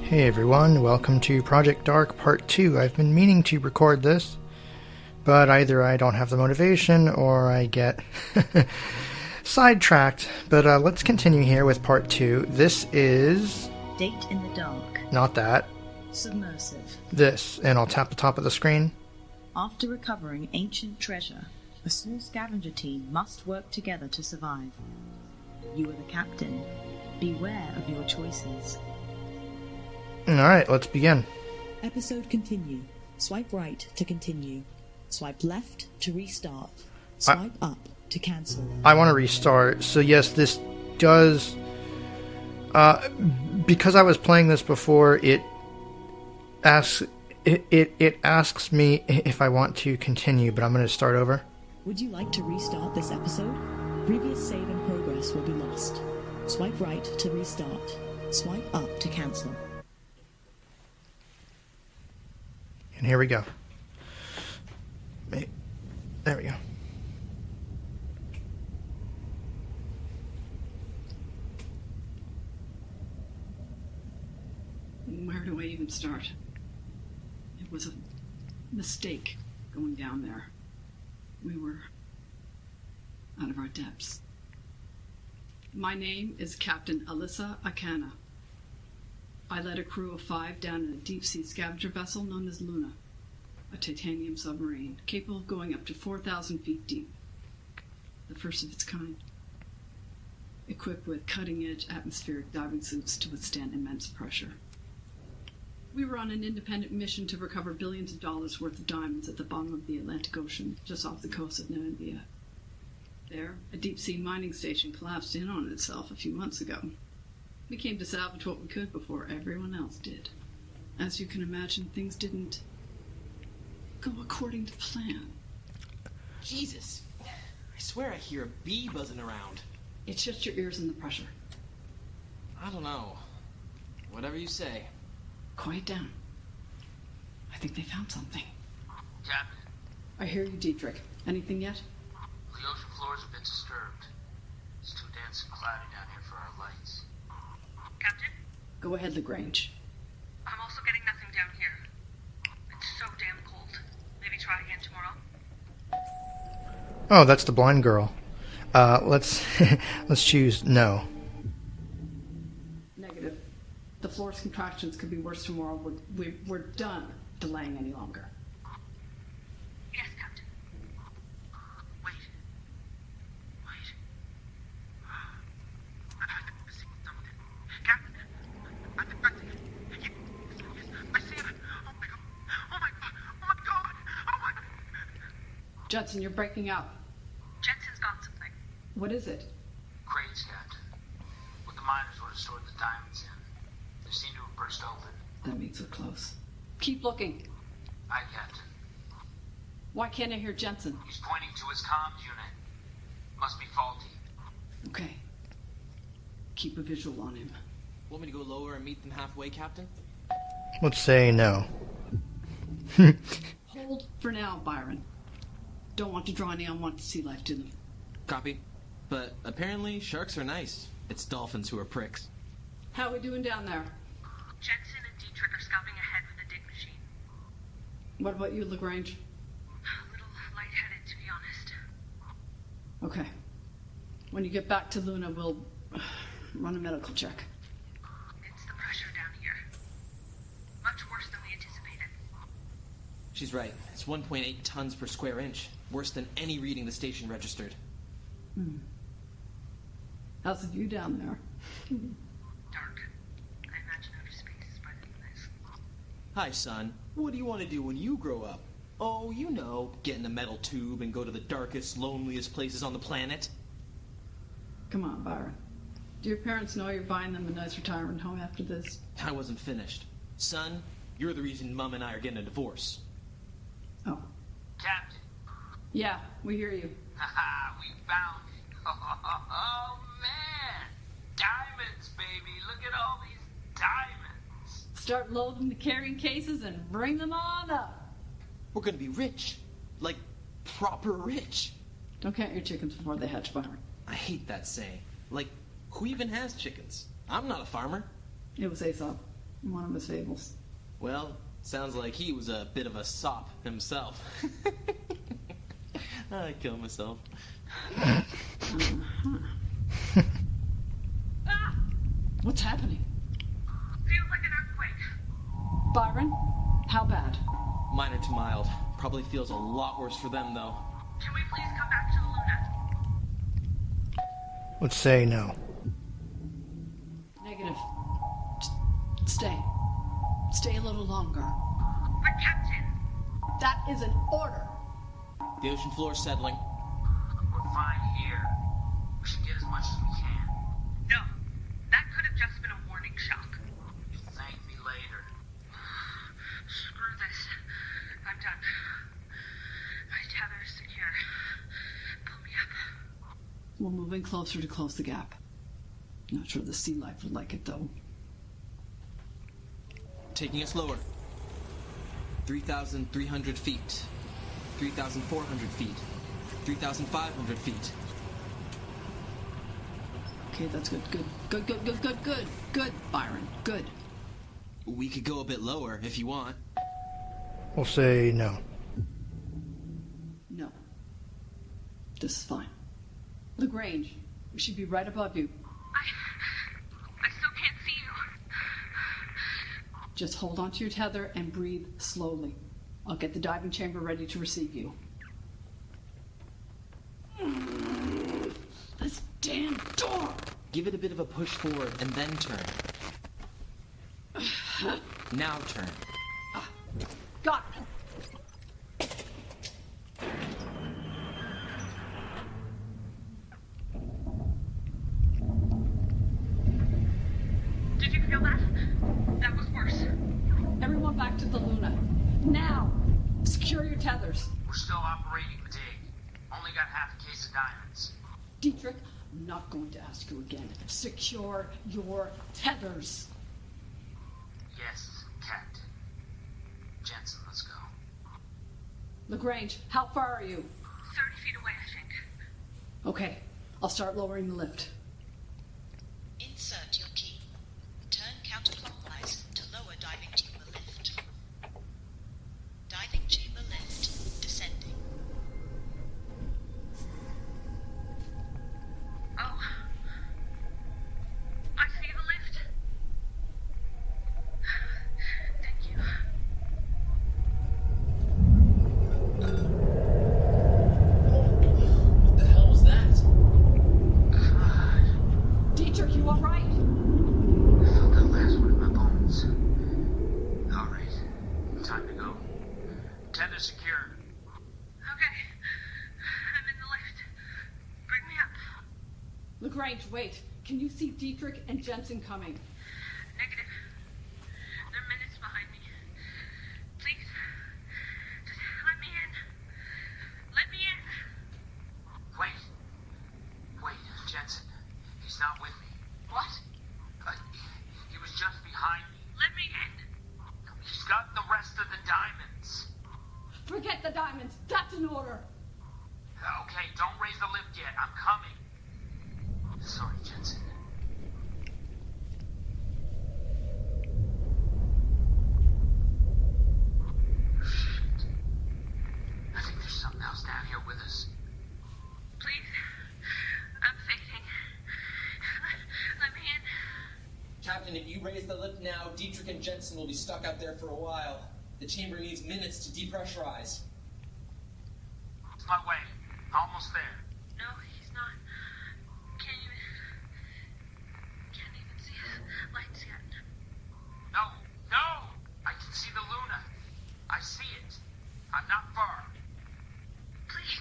Hey everyone, welcome to Project Dark Part 2. I've been meaning to record this, but either I don't have the motivation or I get sidetracked. But let's continue here with Part 2. This is... Date in the Dark. Not that. Submersive. This, and I'll tap the top of the screen. After recovering ancient treasure, a small scavenger team must work together to survive. You are the captain. Beware of your choices. Alright, let's begin. Episode continue. Swipe right to continue. Swipe left to restart. Swipe up to cancel. I want to restart. So yes, this does... because I was playing this before, it asks me if I want to continue, but I'm going to start over. Would you like to restart this episode? Previous save and progress will be lost. Swipe right to restart. Swipe up to cancel. And here we go. There we go. Where do I even start? It was a mistake going down there. We were out of our depths. My name is Captain Alyssa Akana. I led a crew of 5 down in a deep-sea scavenger vessel known as Luna, a titanium submarine capable of going up to 4,000 feet deep, the first of its kind, equipped with cutting-edge atmospheric diving suits to withstand immense pressure. We were on an independent mission to recover billions of dollars worth of diamonds at the bottom of the Atlantic Ocean, just off the coast of Namibia. There, a deep-sea mining station collapsed in on itself a few months ago. We came to salvage what we could before everyone else did. As you can imagine, things didn't go according to plan. Jesus. I swear I hear a bee buzzing around. It's just your ears and the pressure. I don't know. Whatever you say. Quiet down. I think they found something. Captain, I hear you, Dietrich. Anything yet? the ocean floors have been disturbed. It's too dense and cloudy down here for our lights. Captain? Go ahead, Lagrange. I'm also getting nothing down here. It's so damn cold. Maybe try again tomorrow? Oh, that's the blind girl. Let's choose no. Negative. The floor's contractions could be worse tomorrow. We're done delaying any longer. Yes, Captain. Wait. I think this thing is done with it. Captain, I think yes, I see it. Oh my god. Oh my god. Oh my god. Oh my god. Judson, you're breaking up. Jensen's got something. What is it? Crates, Captain. What the miners would have stored the diamonds in. They seem to have burst open. That means we're close. Keep looking. Aye, Captain. Why can't I hear Jensen? He's pointing to his comms unit. Must be faulty. Okay. Keep a visual on him. Want me to go lower and meet them halfway, Captain? Let's say no. Hold for now, Byron. Don't want to draw any unwanted sea life to them. Copy. But apparently sharks are nice. It's dolphins who are pricks. How we doing down there? Jensen and Dietrich are scouting ahead with the dig machine. What about you, Lagrange? A little lightheaded, to be honest. Okay. When you get back to Luna, we'll run a medical check. It's the pressure down here. Much worse than we anticipated. She's right. It's 1.8 tons per square inch. Worse than any reading the station registered. How's the view down there? Dark. I imagine outer space is brighter than this. Hi, son. What do you want to do when you grow up? Oh, you know, get in a metal tube and go to the darkest, loneliest places on the planet. Come on, Byron. Do your parents know you're buying them a nice retirement home after this? I wasn't finished. Son, you're the reason Mum and I are getting a divorce. Oh. Captain. Yeah, we hear you. Haha, we found it. Oh, man. Diamonds, baby. Look at all these diamonds. Start loading the carrying cases and bring them on up. We're gonna be rich. Like, proper rich. Don't count your chickens before they hatch, Byron. I hate that saying. Like, who even has chickens? I'm not a farmer. It was Aesop. One of his fables. Well, sounds like he was a bit of a sop himself. I killed myself. What's happening? Feels like an earthquake. Byron, how bad? Minor to mild. Probably feels a lot worse for them, though. Can we please come back to the Luna? Let's say no. Negative. Stay. Stay a little longer. But Captain, That is an order. The ocean floor's settling. We're fine here. We should get as much as we can. no. That could have just been a warning shock. You'll thank me later. Screw this. I'm done. My tether is secure. Pull me up. We're moving closer to close the gap. Not sure the sea life would like it, though. Taking us lower. 3,300 feet. 3,400 feet. 3,500 feet. Okay, that's good. Good, Byron. Good. We could go a bit lower if you want. We'll say no. No. This is fine. LaGrange, we should be right above you. I still can't see you. Just hold onto your tether and breathe slowly. I'll get the diving chamber ready to receive you. This damn door! Give it a bit of a push forward and then turn. Now turn. Got it! Did you feel that? That was worse. Everyone back to the Luna. Now! Secure your tethers. We're still operating the dig. Only got half a case of diamonds. Dietrich, I'm not going to ask you again. Secure your tethers. Yes, Captain. Jensen, let's go. LaGrange, how far are you? 30 feet away, I think. Okay, I'll start lowering the lift. Insert your key. Turn counterclockwise to lower diving chamber lift. Diving chamber lift descending. Oh. I see the lift. Thank you. What the hell was that? Dietrich, you all right? I felt that last one in my bones. All right, time to go. Tether secured. Okay. I'm in the lift. Bring me up. LaGrange, wait. Can you see Dietrich and Jensen coming? Negative. They're minutes behind me. Please. Just let me in. Let me in. Wait, Jensen. He's not with me. What? He was just behind me. Let me in. He's got the rest of the diamonds. Forget the diamonds. That's an order. Okay, don't raise the lift yet. I'm coming. Sorry, Jensen. Shit. I think there's something else down here with us. Please. I'm fading. Let me in. Captain, if you raise the lift now, Dietrich and Jensen will be stuck out there for a while. The chamber needs minutes to depressurize. It's my way. Almost there. No, he's not. Can't even see his lights yet. No! I can see the Luna. I see it. I'm not far. Please.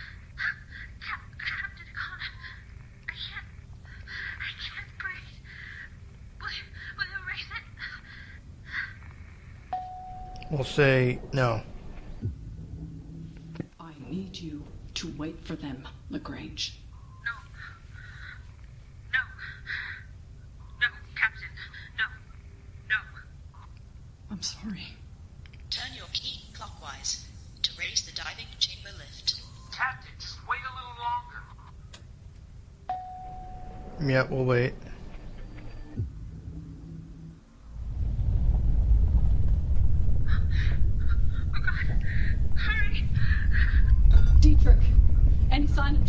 Captain Connor. I can't breathe. Will you erase it? We'll say no. I need you to wait for them, LaGrange. No. No, Captain. No. I'm sorry. Turn your key clockwise to raise the diving chamber lift. Captain, just wait a little longer. Yeah, we'll wait.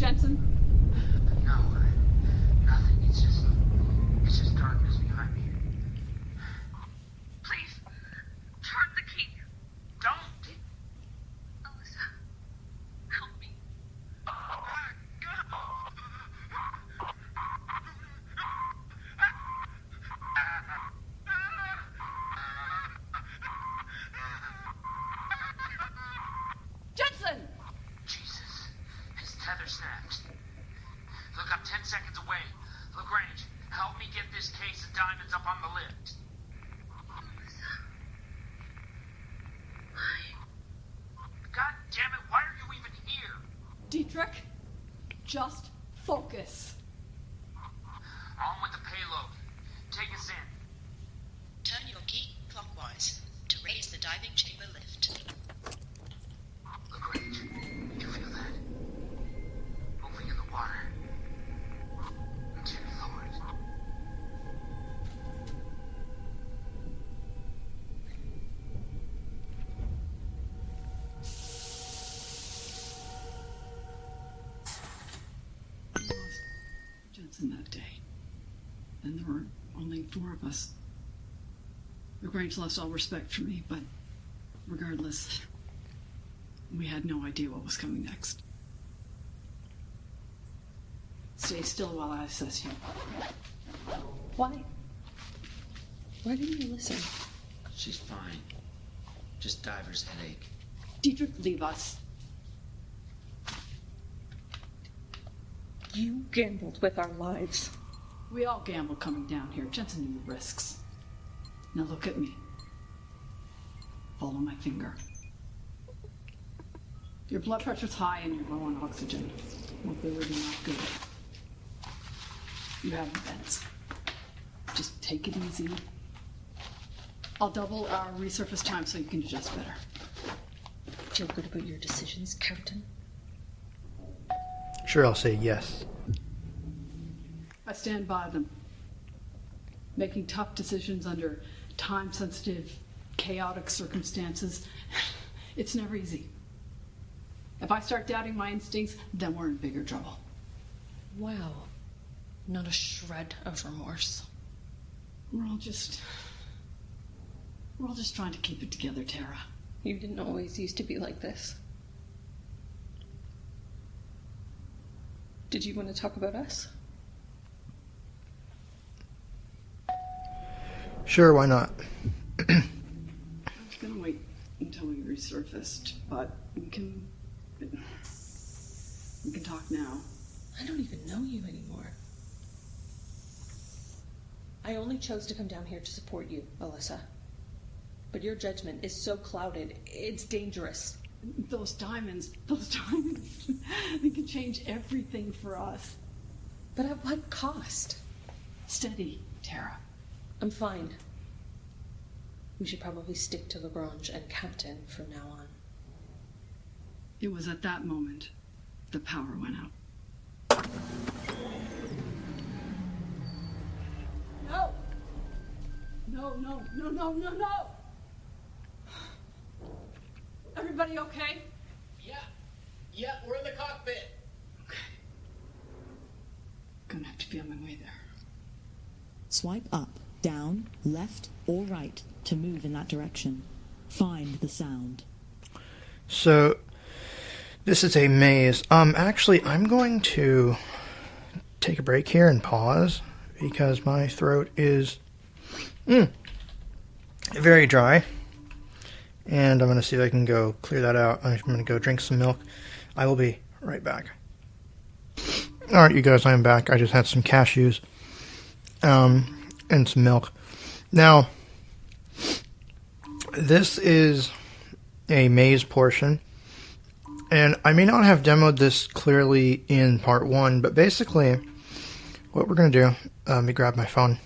Jensen? No, nothing. It's just darkness behind me. Please, turn the key. Don't! Alyssa, help me. Jensen! Jesus, his tether snapped. Look, I'm 10 seconds away. LaGrange, help me get this case of diamonds up on the lift. God damn it, why are you even here? Dietrich, just focus. On with the payload. Take us in. Turn your key clockwise to raise the diving chamber lift. LaGrange, you feel that? Moving in the water. Continue forward. We lost Jensen that day. And there were only 4 of us. LaGrange lost all respect for me, but regardless, we had no idea what was coming next. Stay still while I assess you. Why? Why didn't you listen? She's fine. Just diver's headache. Dietrich, leave us. You gambled with our lives. We all gamble coming down here. Jensen knew the risks. Now look at me. Follow my finger. Your blood pressure's high and you're low on oxygen. Mobility not good. You have vents. Just take it easy. I'll double our resurface time so you can adjust better. Feel good about your decisions, Captain? Sure, I'll say yes. I stand by them. Making tough decisions under time-sensitive, chaotic circumstances, it's never easy. If I start doubting my instincts, then we're in bigger trouble. Wow. Not a shred of remorse. We're all just trying to keep it together, Tara. You didn't always used to be like this. Did you want to talk about us? Sure, why not? I was gonna wait until we resurfaced, but we can talk now. I don't even know you anymore. I only chose to come down here to support you, Alyssa. But your judgment is so clouded, it's dangerous. Those diamonds, they can change everything for us. But at what cost? Steady, Tara. I'm fine. We should probably stick to Lagrange and Captain from now on. It was at that moment the power went out. No! No! Everybody okay? Yeah, we're in the cockpit. Okay. Gonna have to be on my way there. Swipe up, down, left, or right to move in that direction. Find the sound. So, this is a maze. Actually, I'm going to take a break here and pause because my throat is very dry. And I'm going to see if I can go clear that out. I'm going to go drink some milk. I will be right back. Alright, you guys, I'm back. I just had some cashews and some milk. Now, this is a maze portion. And I may not have demoed this clearly in part 1, but basically, what we're going to do, let me grab my phone.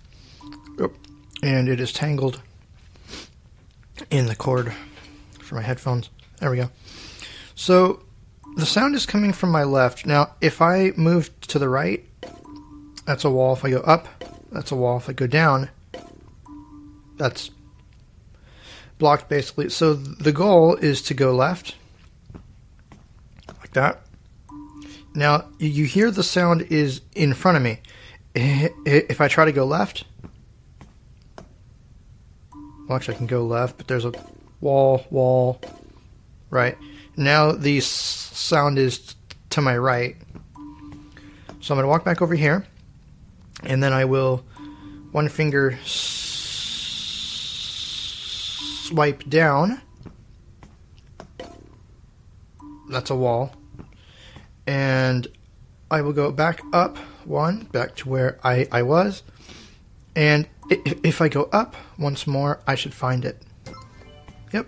And it is tangled in the cord for my headphones. There we go. So, the sound is coming from my left. Now, if I move to the right, that's a wall. If I go up, that's a wall. If I go down, that's blocked basically. So, the goal is to go left, like that. Now, you hear the sound is in front of me. If I try to go left... Well, actually, I can go left, but there's a wall. Right. Now, the sound is to my right. So I'm going to walk back over here. And then I will one finger swipe down. That's a wall. And I will go back up one, back to where I was. And if I go up once more, I should find it. Yep.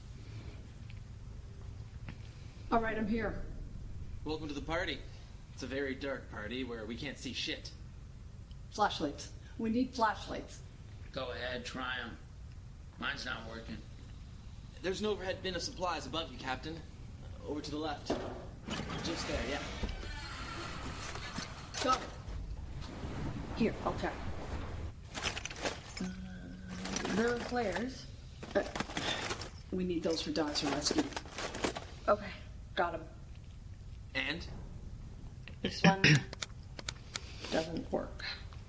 All right, I'm here. Welcome to the party. It's a very dark party where we can't see shit. Flashlights. We need flashlights. Go ahead, try them. Mine's not working. There's an overhead bin of supplies above you, Captain. Over to the left. Just there, yeah. Got it. Here, I'll try. There are flares. We need those for Dodger rescue. Okay, got them. And? This one doesn't work.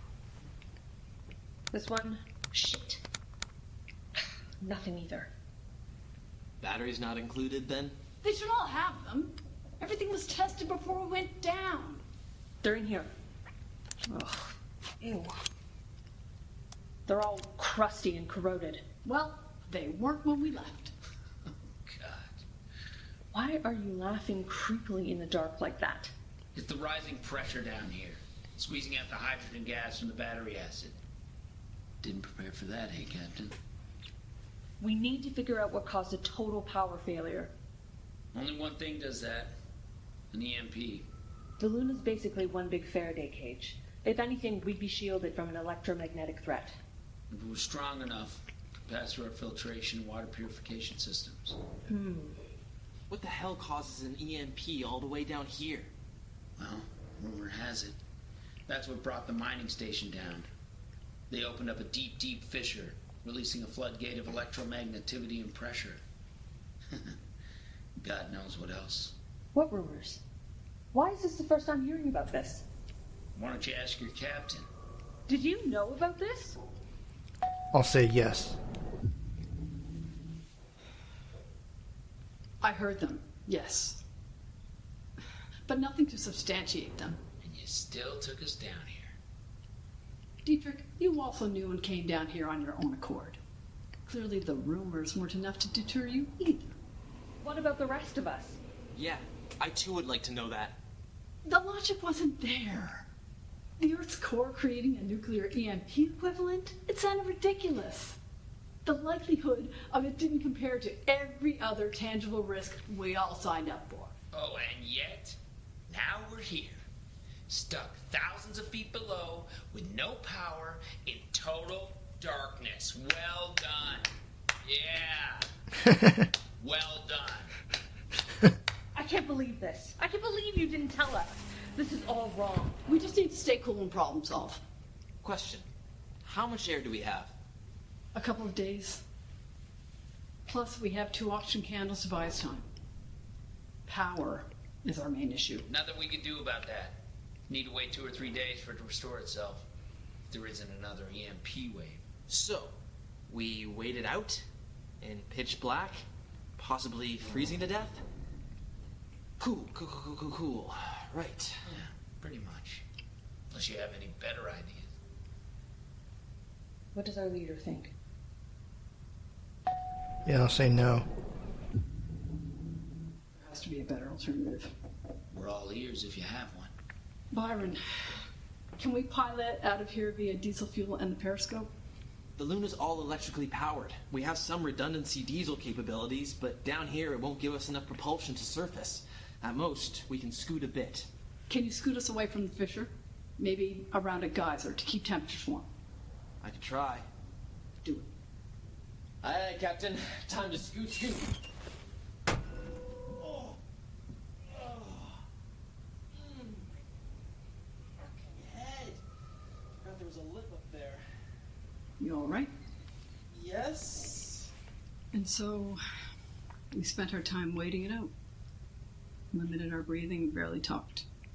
This one, shit. Nothing either. Batteries not included, then? They should all have them. Everything was tested before we went down. They're in here. Ugh. Ew. They're all crusty and corroded. Well, they weren't when we left. God. Why are you laughing creepily in the dark like that? It's the rising pressure down here. Squeezing out the hydrogen gas from the battery acid. Didn't prepare for that, hey, Captain? We need to figure out what caused a total power failure. Only one thing does that. An EMP. The Luna's basically one big Faraday cage. If anything, we'd be shielded from an electromagnetic threat. If it was strong enough, it could pass through our filtration and water purification systems. What the hell causes an EMP all the way down here? Well, rumor has it. That's what brought the mining station down. They opened up a deep, deep fissure, releasing a floodgate of electromagnetivity and pressure. God knows what else. What rumors? Why is this the first time hearing about this? Why don't you ask your captain? Did you know about this? I'll say yes. I heard them, yes. But nothing to substantiate them. And you still took us down here. Dietrich, you also knew and came down here on your own accord. Clearly the rumors weren't enough to deter you either. What about the rest of us? Yeah, I too would like to know that. The logic wasn't there. The Earth's core creating a nuclear EMP equivalent? It sounded ridiculous. The likelihood of it didn't compare to every other tangible risk we all signed up for. Oh, and yet, now we're here. Stuck thousands of feet below, with no power, in total darkness. Well done. Yeah. Well done. I can't believe this. I can't believe you didn't tell us. This is all wrong. We just need to stay cool and problem solve. Question. How much air do we have? A couple of days. Plus, we have 2 oxygen candles to buy us time. Power is our main issue. Nothing we can do about that. Need to wait 2 or 3 days for it to restore itself. If there isn't another EMP wave. So, we wait it out in pitch black, possibly freezing to death? Cool. Right. Yeah, pretty much. Unless you have any better ideas. What does our leader think? Yeah, I'll say no. There has to be a better alternative. We're all ears if you have one. Byron, can we pilot out of here via diesel fuel and the periscope? The Luna's all electrically powered. We have some redundancy diesel capabilities, but down here it won't give us enough propulsion to surface. At most, we can scoot a bit. Can you scoot us away from the fissure? Maybe around a geyser to keep temperatures warm. I could try. Do it. Aye, aye, Captain. Time to scoot. Oh. Fucking head. Forgot there was a lip up there. You all right? Yes. And so, we spent our time waiting it out. Limited our breathing, barely talked.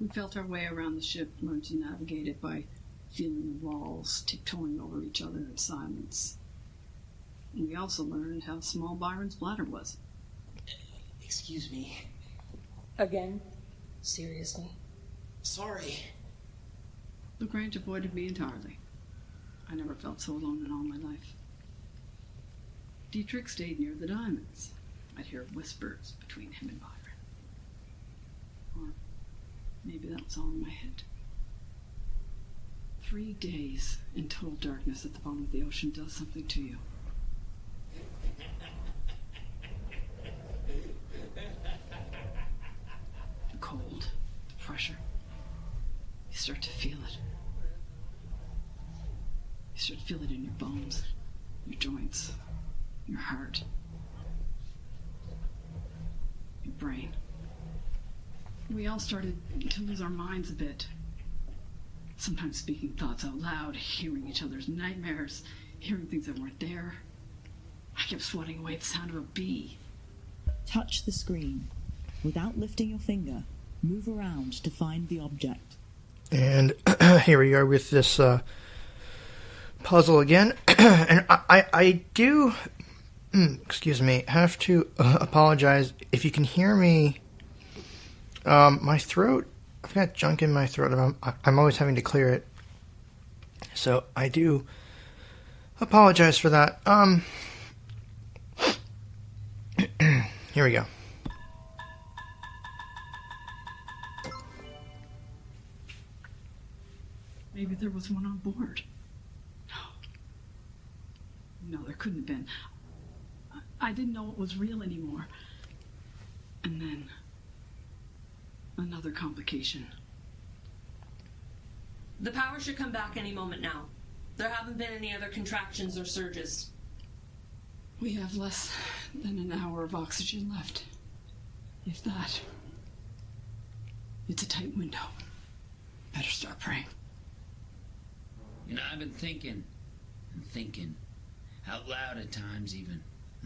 We felt our way around the ship, learned to navigate it by feeling the walls, tiptoeing over each other in silence. And we also learned how small Byron's bladder was. Excuse me. Again? Seriously? Sorry. LaGrange avoided me entirely. I never felt so alone in all my life. Dietrich stayed near the diamonds. I'd hear whispers between him and Byron. Or maybe that was all in my head. 3 days in total darkness at the bottom of the ocean does something to you. The cold, the pressure. You start to feel it. You start to feel it in your bones, your joints, your heart, your brain. We all started to lose our minds a bit. Sometimes speaking thoughts out loud, hearing each other's nightmares, hearing things that weren't there. I kept swatting away the sound of a bee. Touch the screen. Without lifting your finger, move around to find the object. And here we are with this puzzle again. And I do, excuse me, have to apologize if you can hear me. My throat, I've got junk in my throat, and I'm always having to clear it. So I do apologize for that. Here we go. Maybe there was one on board. No, there couldn't have been. I didn't know it was real anymore. And then another complication. The power should come back any moment now. There haven't been any other contractions or surges. We have less than an hour of oxygen left. If that. It's a tight window. Better start praying. You know, I've been thinking and thinking, out loud at times even.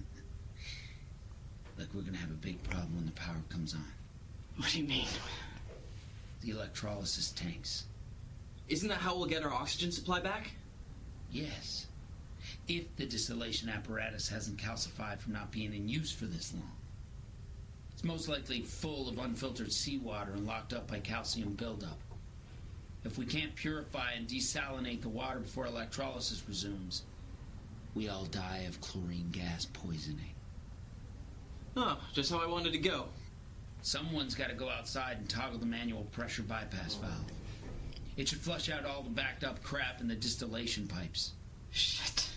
Like we're gonna have a big problem when the power comes on. What do you mean? The electrolysis tanks. Isn't that how we'll get our oxygen supply back? Yes. If the distillation apparatus hasn't calcified from not being in use for this long. It's most likely full of unfiltered seawater and locked up by calcium buildup. If we can't purify and desalinate the water before electrolysis resumes, we all die of chlorine gas poisoning. Oh, just how I wanted to go. Someone's got to go outside and toggle the manual pressure bypass valve. It should flush out all the backed up crap in the distillation pipes. Shit.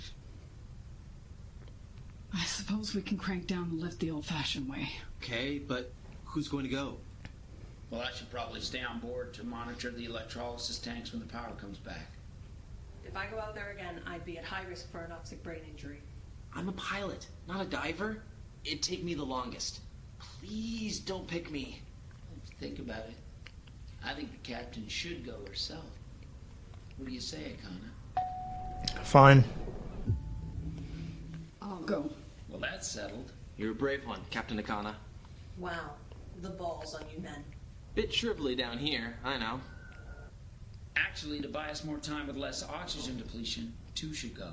I suppose we can crank down the lift the old-fashioned way. Okay, but who's going to go? Well, I should probably stay on board to monitor the electrolysis tanks when the power comes back. If I go out there again, I'd be at high risk for an anoxic brain injury. I'm a pilot, not a diver. It'd take me the longest. Please don't pick me. Think about it. I think the captain should go herself. What do you say, Akana? Fine. I'll go. Well, that's settled. You're a brave one, Captain Akana. Wow, the balls on you men. Bit shrivelly down here, I know. Actually, to buy us more time with less oxygen depletion, 2 should go.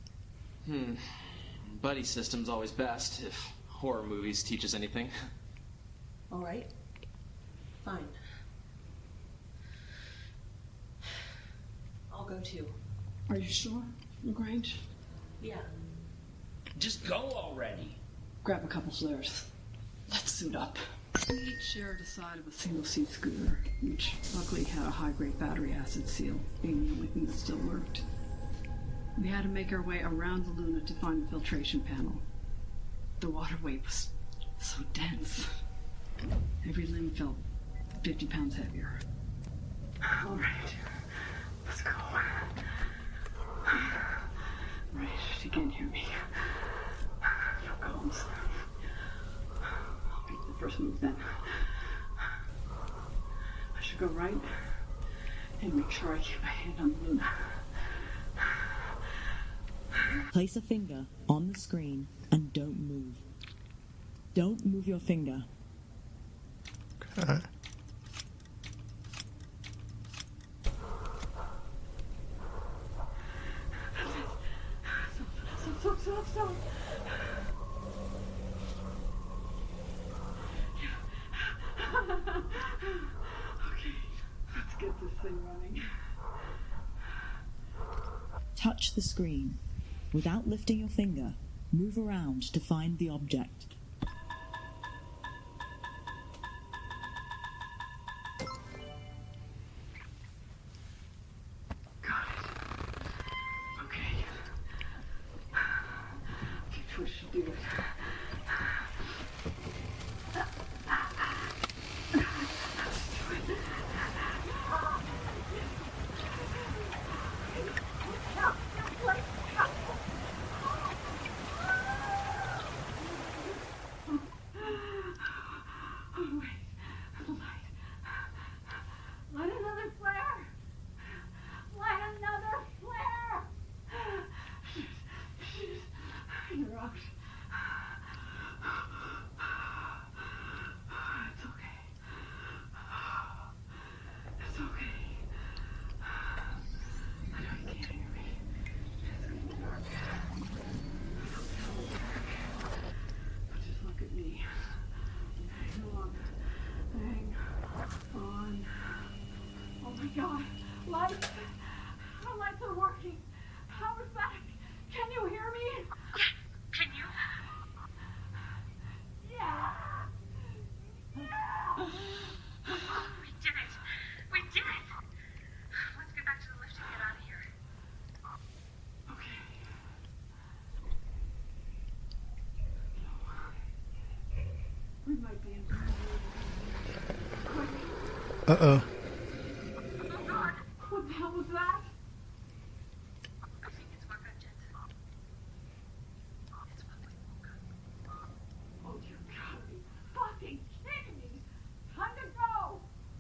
Buddy system's always best, if horror movies teach us anything. All right. Fine. I'll go too. Are you sure, LaGrange? Yeah. Just go already. Grab a couple flares. Let's suit up. We each shared a side of a single-seat scooter, which luckily had a high-grade battery acid seal, being the only thing that still worked. We had to make our way around the Luna to find the filtration panel. The waterway was so dense. Every limb felt 50 pounds heavier. All right, let's go. Right, if you can hear me. No calls. I'll make the first move then. I should go right and make sure I keep my hand on the Luna. Place a finger on the screen and don't move. Don't move your finger. Okay. Stop. Okay, let's get this thing running. Touch the screen. Without lifting your finger, move around to find the object. Got it. Okay. We should do it. Light another flare! Light another flare! You're out. It's okay. It's okay. I know you can't hear me. It's getting dark. But just look at me. Hang on. Hang on. Oh my god! Lights! Our lights are working! Power's back! Can you hear me? Can you? Yeah! We did it! We did it! Let's get back to the lift and get out of here. Okay. We might be in quick. Uh-oh. Oh god! What the hell was that? I think it's what got Jet. It's what we woke up. Oh, you gotta be fucking kidding me! Time to go!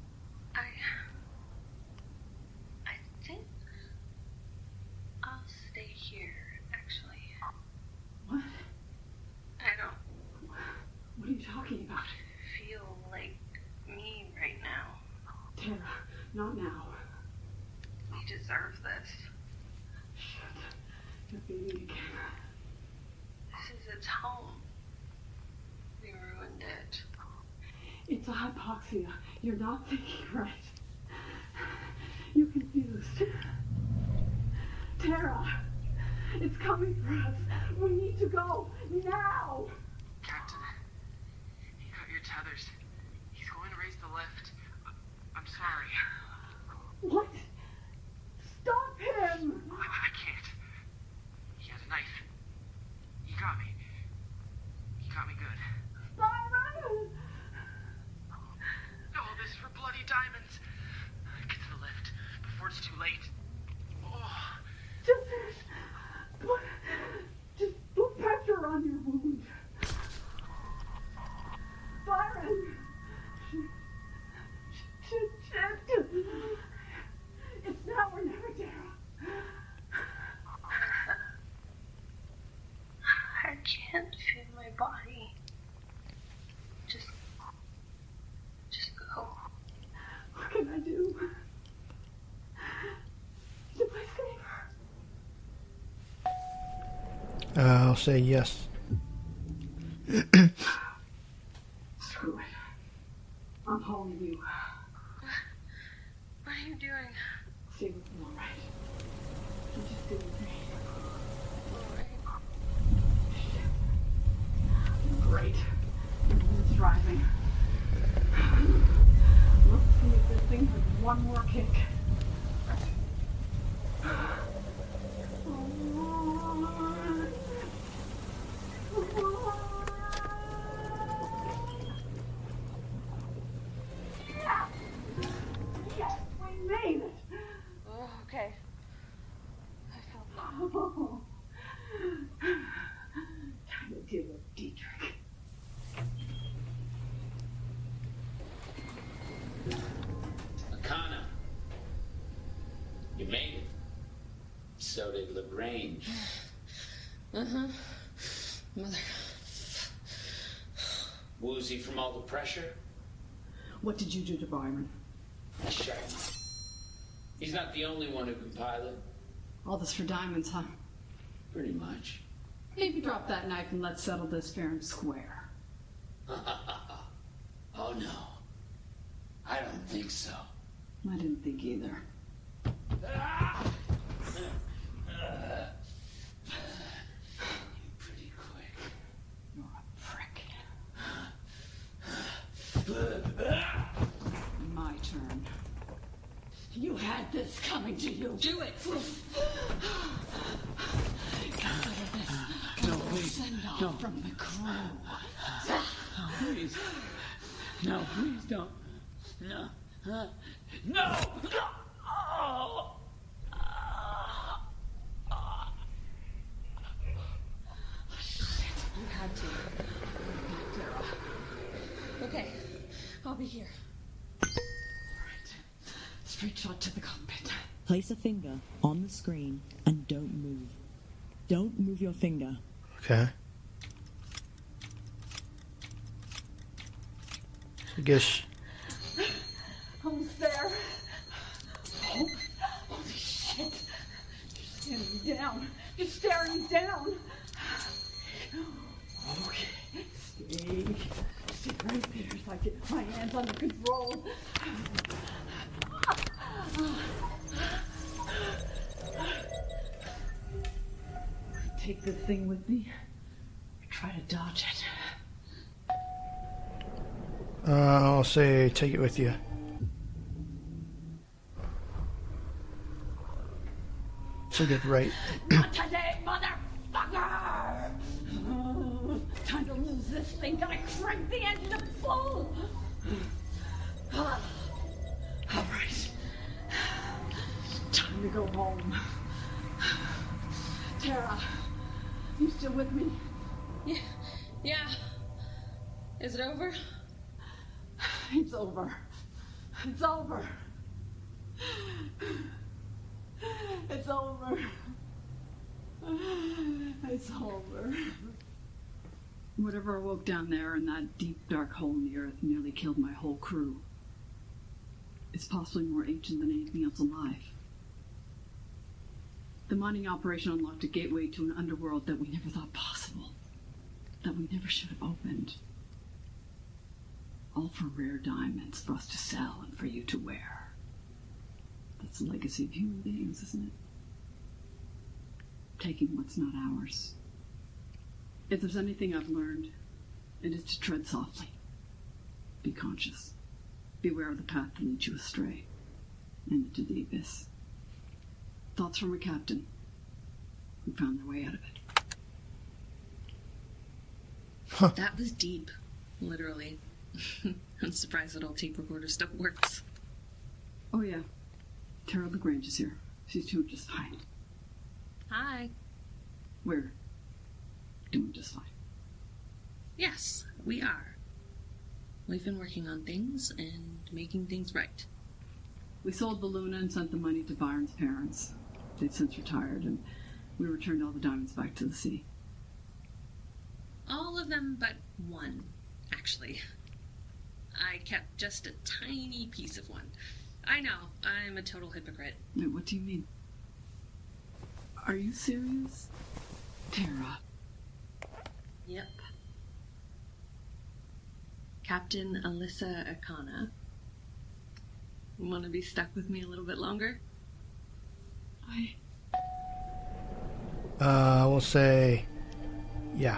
I think I'll stay here, actually. What? I don't What are you talking about? feel like me right now. Tara, not now. We deserve this. Shit. You're beating again. This is its home. We ruined it. It's a hypoxia. You're not thinking right. You're confused. Tara, it's coming for us. We need to go now. Captain, he cut your tethers. He's going to raise the lift. I'm sorry. What? Stop him! I can't. He has a knife. He got me. He got me good. Byron! All this for bloody diamonds. Get to the lift before it's too late. Oh. Just put pressure on your wound. Byron! Shit. It's now or never, Tara. I can't feel my body. Just go. What can I do? Do I save her? I'll say yes. Screw it. I'm hauling you. What are you doing? Stay with me, all right? You just stay with me. Great. Everyone's driving. Let's see if this thing has one more kick. Yes, we made it. Oh, okay. I felt Oh. Time to deal with Dietrich. Akana, you made it. So did LaGrange. Uh-huh. Mother. Woozy from all the pressure? What did you do to Byron? I shot him. He's not the only one who can pilot. All this for diamonds, huh? Pretty much. Maybe drop that knife and let's settle this fair and square. Oh no. I don't think so. I didn't think either. Pretty quick. You're a prick. My turn. You had this coming to you. Do it! No, please. Send off from the crew. Oh, please. No, please don't. No. No! Oh. You had to. Okay, I'll be here. Straight shot to the cockpit. Place a finger on the screen and don't move. Don't move your finger. Okay. I guess. Almost there. Oh, holy shit. You're standing down. You're staring down. Okay. Stay right there so I get my hands under control. Take this thing with me. Try to dodge it. I'll say take it with you. So get right. Not today, motherfucker! Time to lose this thing. Gotta crank the engine to full. All right. Time to go home. Tara, you still with me? Yeah. Is it over? It's over. It's over. It's over. It's over. Whatever awoke down there in that deep, dark hole in the earth nearly killed my whole crew. It's possibly more ancient than anything else alive. The mining operation unlocked a gateway to an underworld that we never thought possible. That we never should have opened. All for rare diamonds for us to sell and for you to wear. That's the legacy of human beings, isn't it? Taking what's not ours. If there's anything I've learned, it is to tread softly. Be conscious. Beware of the path that leads you astray and into the abyss. Thoughts from a captain who found their way out of it. Huh. That was deep, literally. I'm surprised that old tape recorder still works. Oh yeah, Tara LaGrange is here. She's doing just fine. Hi. We're doing just fine. Yes, we are. We've been working on things and making things right. We sold the Luna and sent the money to Byron's parents. They've since retired, and we returned all the diamonds back to the sea. All of them but one, actually. I kept just a tiny piece of one. I know, I'm a total hypocrite. Wait, what do you mean? Are you serious? Tara. Yep. Captain Alyssa Akana. Want to be stuck with me a little bit longer? We'll say, yeah.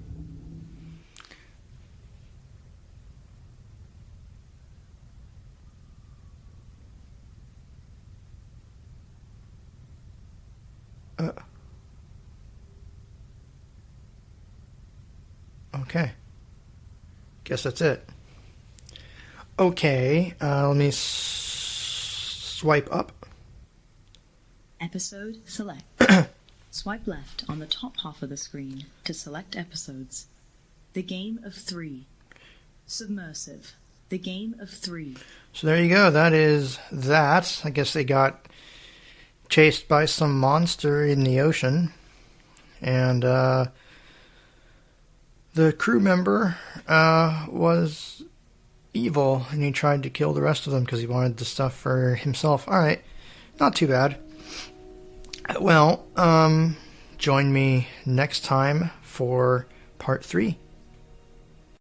Okay. Guess that's it. Okay, let me swipe up. Episode select. Swipe left on the top half of the screen to select episodes. The Game of Three. Submersive. The Game of Three. So there you go. That is that. I guess they got chased by some monster in the ocean. And the crew member was evil, and he tried to kill the rest of them because he wanted the stuff for himself. Alright. Not too bad. Well, join me next time for part 3.